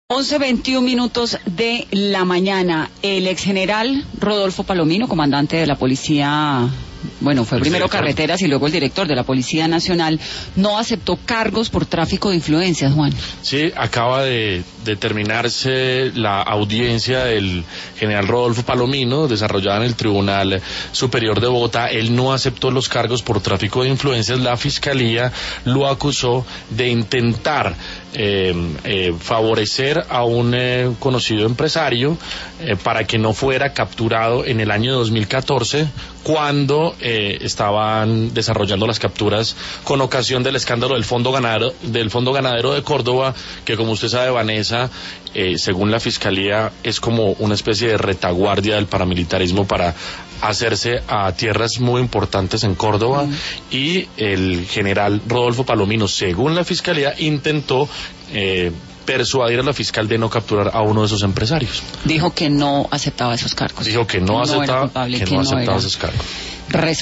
11:21 de la mañana. El ex general Rodolfo Palomino, comandante de la policía, bueno, fue primero Carreteras y luego el director de la Policía Nacional, no aceptó cargos por tráfico de influencias, Juan. Sí, acaba de terminarse la audiencia del general Rodolfo Palomino, desarrollada en el Tribunal Superior de Bogotá. Él no aceptó los cargos por tráfico de influencias. La Fiscalía lo acusó de intentar favorecer a un conocido empresario para que no fuera capturado en el año 2014, cuando estaban desarrollando las capturas con ocasión del escándalo del Fondo Ganadero de Córdoba, que, como usted sabe, Vanessa, según la Fiscalía, es como una especie de retaguardia del paramilitarismo para hacerse a tierras muy importantes en Córdoba. Y el general Rodolfo Palomino, según la Fiscalía, intentó persuadir a la fiscal de no capturar a uno de esos empresarios. Dijo que no aceptaba esos cargos. Dijo que no aceptaba esos cargos.